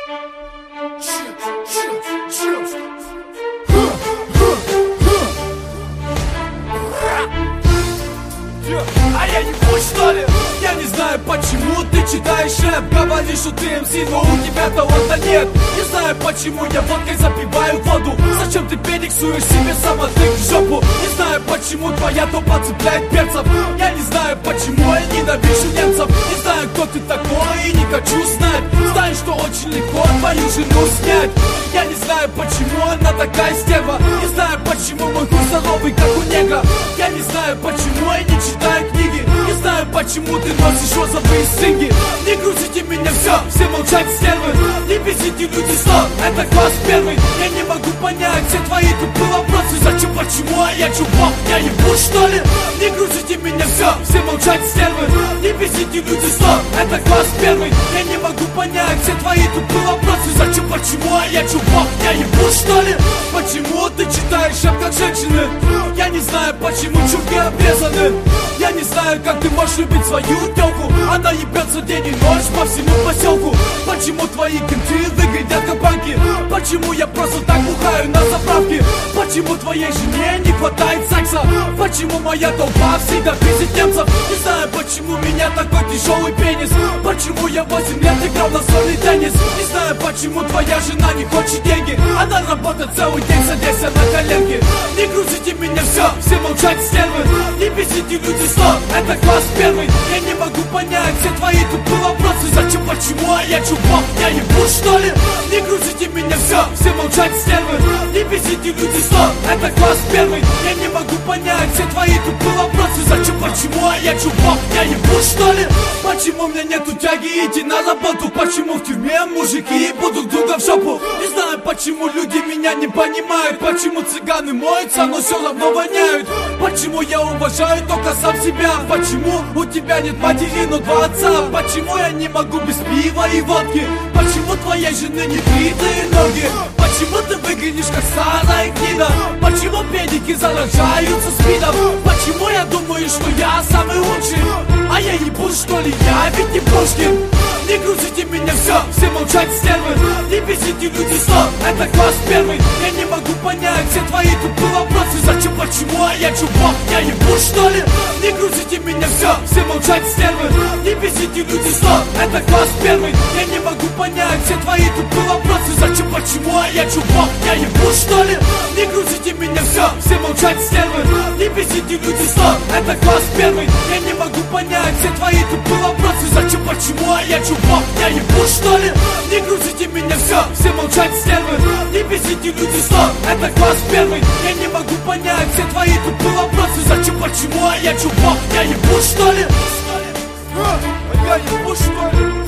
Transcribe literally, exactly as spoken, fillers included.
А я не пусть, что ли? Я не знаю, почему ты читаешь рэп. Говоришь, что ты эм си, но у тебя таланта нет. Не знаю, почему я водкой запиваю воду. Зачем ты перексуешь себе самотык в жопу? Не знаю, почему твоя топа цепляет перцев. Я не знаю, почему я ненавижу немцев. Не знаю, кто ты такой и не хочу знать. Знаю, что очень легко твою жену снять. Я не знаю, почему она такая стерва. Не знаю, почему мой хуй здоровый, как у негра. Я не знаю, почему я не читаю книги. Не знаю, почему ты носишь розовые стринги. Не грузите меня, все, все молчать, стервы. Не бесите люди, стоп, это класс первый. Я не могу понять все твои тупые вопросы. Зачем, почему, а я чувак, я ебу, что ли? Не грузите меня, все, все молчать, стервы. Не бесите люди, стоп, это класс первый. Я не могу понять все твои тупые вопросы. Зачем, почему, а я чувак, я ебу, что ли? Почему ты читаешь рэп как женщины? Я не знаю, почему чурки обрезаны. Я не знаю, как ты можешь любить свою тёлку. Она ебется день и ночь по всему поселку. Почему твои кенты выглядят как банки? Почему я просто так бухаю на заправке? Почему твоей жене не хватает секса? Почему моя толпа всегда пиздит немцев? Не знаю, почему у меня такой тяжелый пенис. Почему я восемь лет играл на настольный теннис? Не знаю, почему твоя жена не хочет деньги. Она работает целый день, садясь на коленки. Не грузите меня, все, все молчать, стервы. Не бесите люди, стоп, это класс первый. Я не могу понять все твои тупые вопросы. Зачем, почему, а я чувак, я ебу, что ли? Не грузите меня, все, все молчать, стервы. Не бесите люди, стоп, это класс первый. Я не могу понять все твои тупые вопросы. Зачем, почему, а я чувак, я ебу, что ли? Почему у меня нету тяги идти на работу? Почему в тюрьме мужики ебут друг друга в жопу? Не знаю, почему люди меня не понимают. Почему цыганы моются, но все равно воняют? Почему я уважаю только сам себя? Почему у тебя нет матери, но два отца? Почему я не могу без пива и водки? Почему твоей жены не бритые ноги? Почему ты выглядишь как старая гнида? Почему педики заражаются спидом? Почему я думаю, что я самый лучший? А я ебу, что ли, я ведь не Пушкин. Не грузите меня, все, все молчать, стервы. Не бесите люди, стоп, это класс первый. Я не могу понять все твои тупые вопросы. Зачем, почему, а я чувак, я ебу, что ли? Не грузите меня, все, все молчать, стервы. Не бесите люди, стоп, это класс первый. Я не могу понять все твои тупые вопросы. Зачем, почему, а я чувак, я ебу, что ли? Не грузите меня, все, все молчать, стервы. Не бесите люди, стоп, это класс первый. Я не могу понять все твои тупые вопросы. Зачем, почему, а я чувак, я ебу, что ли? Не грузите меня, все, все молчать, стервы. Не бесите люди, стоп, это класс первый. Я не могу понять все твои тупые вопросы. Зачем, почему, а я чувак, я ебу, что ли? Я ебу, что ли?